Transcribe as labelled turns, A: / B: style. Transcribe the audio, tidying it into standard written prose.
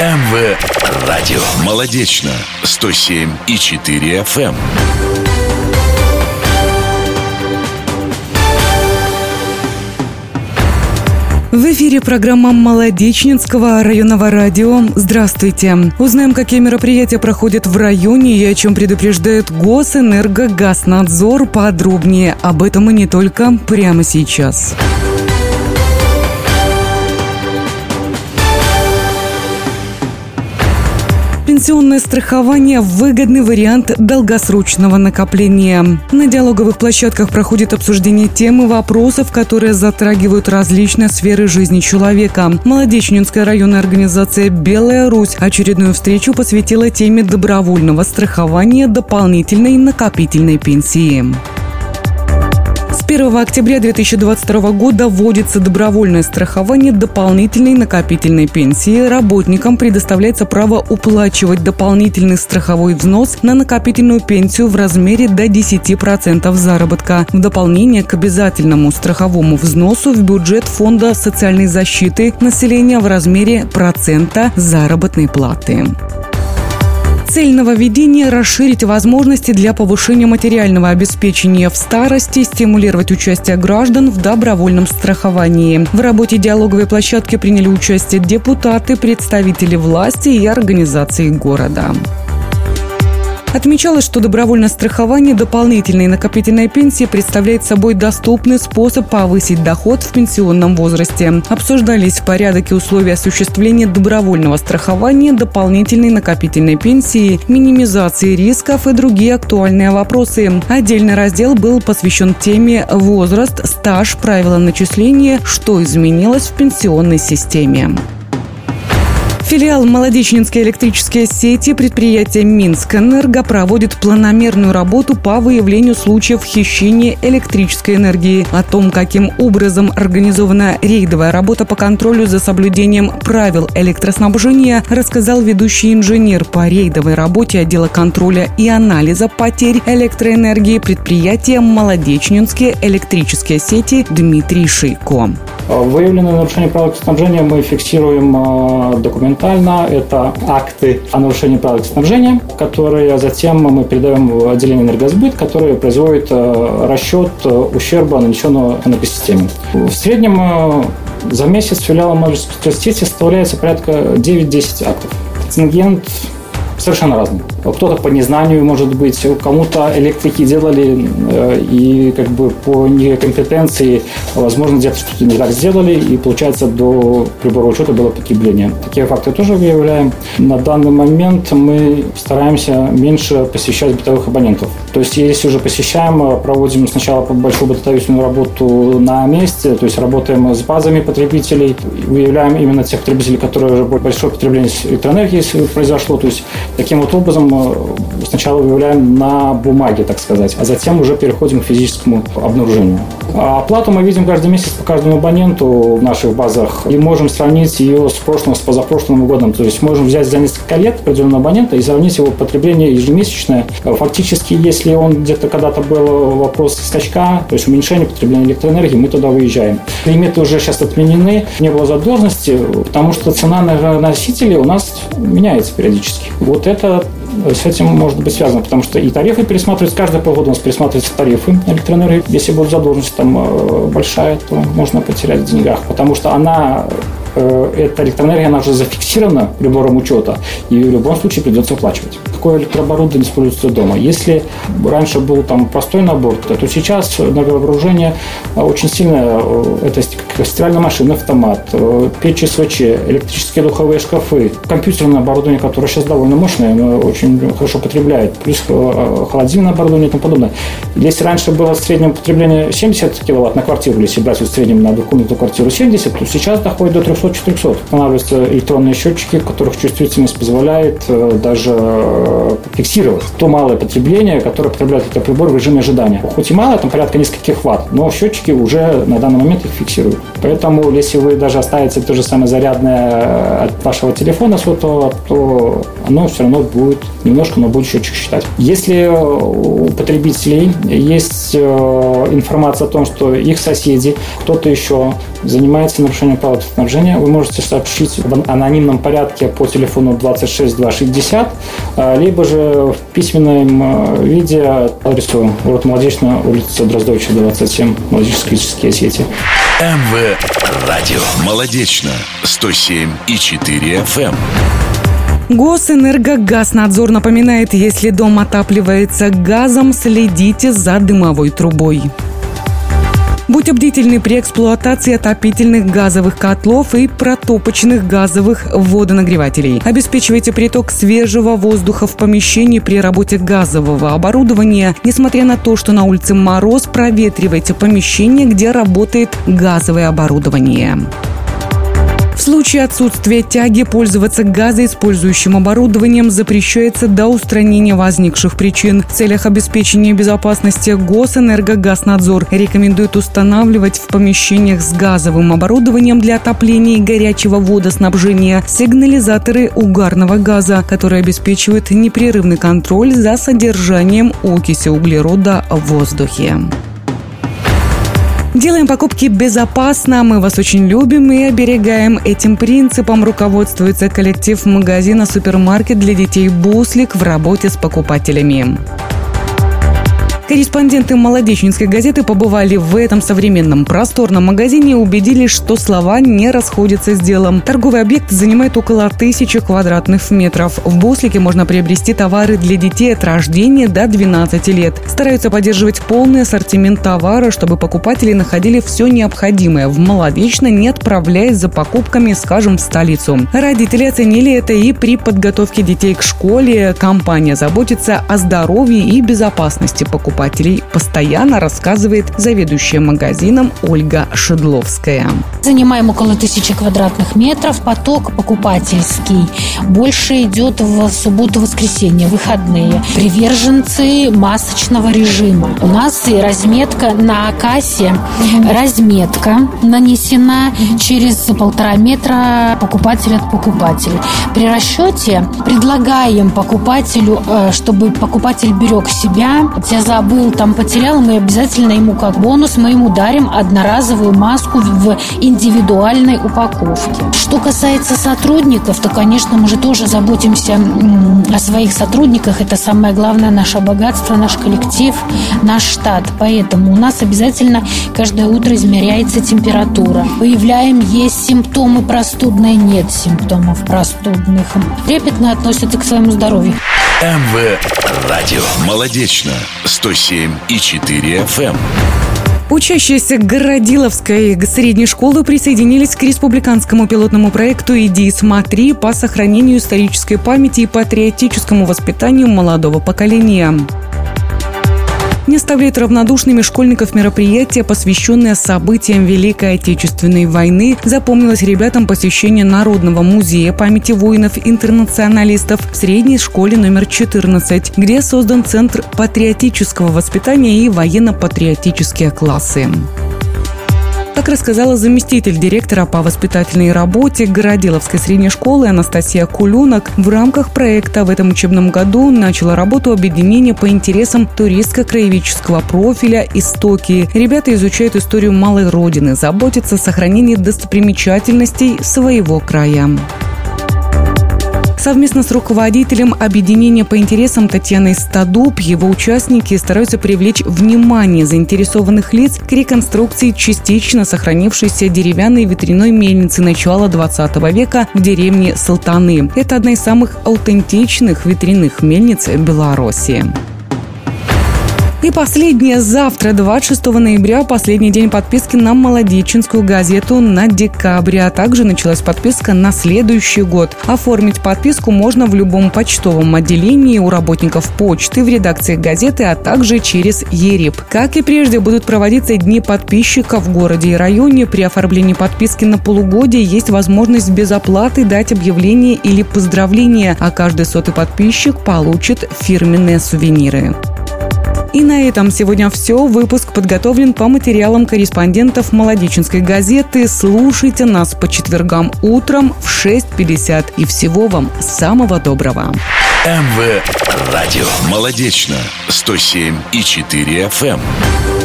A: МВ Радио. Молодечно. 107,4 FM.
B: В эфире программа Молодечнинского районного радио. Здравствуйте. Узнаем, какие мероприятия проходят в районе и о чем предупреждает Госэнергогазнадзор. Подробнее об этом и не только прямо сейчас. Пенсионное страхование – выгодный вариант долгосрочного накопления. На диалоговых площадках проходит обсуждение тем и вопросов, которые затрагивают различные сферы жизни человека. Молодечнинская районная организация «Белая Русь» очередную встречу посвятила теме добровольного страхования дополнительной накопительной пенсии. С 1 октября 2022 года вводится добровольное страхование дополнительной накопительной пенсии. Работникам предоставляется право уплачивать дополнительный страховой взнос на накопительную пенсию в размере до 10% заработка. В дополнение к обязательному страховому взносу в бюджет Фонда социальной защиты населения в размере процента заработной платы. Цель нововведения – расширить возможности для повышения материального обеспечения в старости, стимулировать участие граждан в добровольном страховании. В работе диалоговой площадки приняли участие депутаты, представители власти и организации города. Отмечалось, что добровольное страхование дополнительной накопительной пенсии представляет собой доступный способ повысить доход в пенсионном возрасте. Обсуждались порядок и условия осуществления добровольного страхования дополнительной накопительной пенсии, минимизации рисков и другие актуальные вопросы. Отдельный раздел был посвящен теме «Возраст, стаж, правила начисления. Что изменилось в пенсионной системе?». Филиал «Молодечнинские электрические сети» предприятия «Минскэнерго» проводит планомерную работу по выявлению случаев хищения электрической энергии. О том, каким образом организована рейдовая работа по контролю за соблюдением правил электроснабжения, рассказал ведущий инженер по рейдовой работе отдела контроля и анализа потерь электроэнергии предприятия «Молодечнинские электрические сети» Дмитрий Шейко.
C: Выявленные нарушения правил электроснабжения мы фиксируем документально. Это акты о нарушении правил снабжения, которые затем мы передаем в отделение «Энергосбыт», которое производит расчет ущерба, нанесенного энергосистеме. В среднем за месяц филиалом «Молодечнинской сети» составляется порядка 9-10 актов. Контингент совершенно разный. Кто-то по незнанию, может быть, кому-то электрики делали и по некомпетенции, возможно, где-то что-то не так сделали, и, получается, до прибора учета было потребление. Такие факты тоже выявляем. На данный момент мы стараемся меньше посещать бытовых абонентов. То есть, если уже посещаем, проводим сначала большую бытовую работу на месте, то есть работаем с базами потребителей, выявляем именно тех потребителей, которые уже большое потребление электроэнергии произошло. То есть, таким вот образом сначала выявляем на бумаге, так сказать, а затем уже переходим к физическому обнаружению. А оплату мы видим каждый месяц по каждому абоненту в наших базах и можем сравнить ее с прошлым, с позапрошлым годом. То есть можем взять за несколько лет определенного абонента и сравнить его потребление ежемесячное. Фактически, если он где-то когда-то был вопрос скачка, то есть уменьшение потребления электроэнергии, мы туда выезжаем. Лимиты уже сейчас отменены, не было задолженности, потому что цена на носители у нас меняется периодически. Вот это с этим может быть связано, потому что и тарифы пересматриваются, каждые полгода у нас пересматриваются тарифы электроэнергии. Если будет задолженность там большая, то можно потерять в деньгах, потому что эта электроэнергия, она уже зафиксирована прибором учета, и в любом случае придется оплачивать. Какое электрооборудование используется дома? Если раньше был там простой набор, то сейчас энерговооружение очень сильно, это стиральная машина, автомат, печи, свечи, электрические духовые шкафы, компьютерное оборудование, которое сейчас довольно мощное, но очень хорошо потребляет, плюс холодильное оборудование и тому подобное. Если раньше было среднее потребление 70 киловатт на квартиру, если брать в среднем на двухкомнатную квартиру 70, то сейчас доходит до 300-400. Устанавливаются электронные счетчики, у которых чувствительность позволяет даже фиксировать то малое потребление, которое потребляет этот прибор в режиме ожидания. Хоть и мало, там порядка нескольких ватт, но счетчики уже на данный момент их фиксируют. Поэтому, если вы даже оставите то же самое зарядное от вашего телефона сотового, то оно все равно будет немножко, но будет счетчик считать. Если у потребителей есть информация о том, что их соседи, кто-то еще занимается нарушением правил снабжения, вы можете сообщить в анонимном порядке по телефону 26260, либо же в письменном виде адресу город Молодечная, улица Дроздовича, 27, Молодечно-Критические Осетии.
A: МВ Радио. Молодечно. 107,4 FM.
B: Госэнергогазнадзор напоминает, если дом отапливается газом, следите за дымовой трубой. Будьте бдительны при эксплуатации отопительных газовых котлов и протопочных газовых водонагревателей. Обеспечивайте приток свежего воздуха в помещении при работе газового оборудования. Несмотря на то, что на улице мороз, проветривайте помещение, где работает газовое оборудование. В случае отсутствия тяги пользоваться газоиспользующим оборудованием запрещается до устранения возникших причин. В целях обеспечения безопасности Госэнергогазнадзор рекомендует устанавливать в помещениях с газовым оборудованием для отопления и горячего водоснабжения сигнализаторы угарного газа, которые обеспечивают непрерывный контроль за содержанием окиси углерода в воздухе. Делаем покупки безопасно, мы вас очень любим и оберегаем. Этим принципом руководствуется коллектив магазина «Супермаркет для детей «Буслик» в работе с покупателями. Корреспонденты Молодечнинской газеты побывали в этом современном просторном магазине и убедились, что слова не расходятся с делом. Торговый объект занимает около 1000 квадратных метров. В «Буслике» можно приобрести товары для детей от рождения до 12 лет. Стараются поддерживать полный ассортимент товара, чтобы покупатели находили все необходимое в Молодечно, не отправляясь за покупками, скажем, в столицу. Родители оценили это и при подготовке детей к школе. Компания заботится о здоровье и безопасности покупателей. Постоянно рассказывает заведующая магазином Ольга Шедловская.
D: Занимаем около 1000 квадратных метров. Поток покупательский больше идет в субботу-воскресенье, выходные. Приверженцы масочного режима. У нас и разметка на кассе. Разметка нанесена через 1,5 метра покупатель от покупателя. При расчете предлагаем покупателю, чтобы покупатель берег себя. Я забыл, там потерял, мы обязательно ему как бонус мы ему дарим одноразовую маску в индивидуальной упаковке. Что касается сотрудников, то, конечно, мы же тоже заботимся о своих сотрудниках. Это самое главное, наше богатство, наш коллектив, наш штат. Поэтому у нас обязательно каждое утро измеряется температура. Выявляем, есть симптомы простудные, нет симптомов простудных. Трепетно относятся к своему здоровью.
A: МВ Радио. Молодечно. 107,4 FM.
B: Учащиеся Городиловской средней школы присоединились к республиканскому пилотному проекту «Иди смотри» по сохранению исторической памяти и патриотическому воспитанию молодого поколения. Не оставляет равнодушными школьников мероприятие, посвященное событиям Великой Отечественной войны. Запомнилось ребятам посещение Народного музея памяти воинов-интернационалистов в средней школе номер 14, где создан Центр патриотического воспитания и военно-патриотические классы. Так рассказала заместитель директора по воспитательной работе Городиловской средней школы Анастасия Кулюнок. В рамках проекта в этом учебном году начало работу объединение по интересам туристско-краеведческого профиля «Истоки». Ребята изучают историю малой родины, заботятся о сохранении достопримечательностей своего края. Совместно с руководителем объединения по интересам Татьяной Стадуб его участники стараются привлечь внимание заинтересованных лиц к реконструкции частично сохранившейся деревянной ветряной мельницы начала 20 века в деревне Салтаны. Это одна из самых аутентичных ветряных мельниц Беларуси. И последнее. Завтра, 26 ноября, последний день подписки на Молодечнинскую газету на декабрь. А также началась подписка на следующий год. Оформить подписку можно в любом почтовом отделении, у работников почты, в редакции газеты, а также через ЕРИП. Как и прежде, будут проводиться дни подписчиков в городе и районе. При оформлении подписки на полугодие есть возможность без оплаты дать объявление или поздравление, а каждый 100-й подписчик получит фирменные сувениры. И на этом сегодня все. Выпуск подготовлен по материалам корреспондентов Молодечнинской газеты. Слушайте нас по четвергам утром в 6:50. И всего вам самого доброго.
A: МВ Радио. Молодечно. 107,4 FM.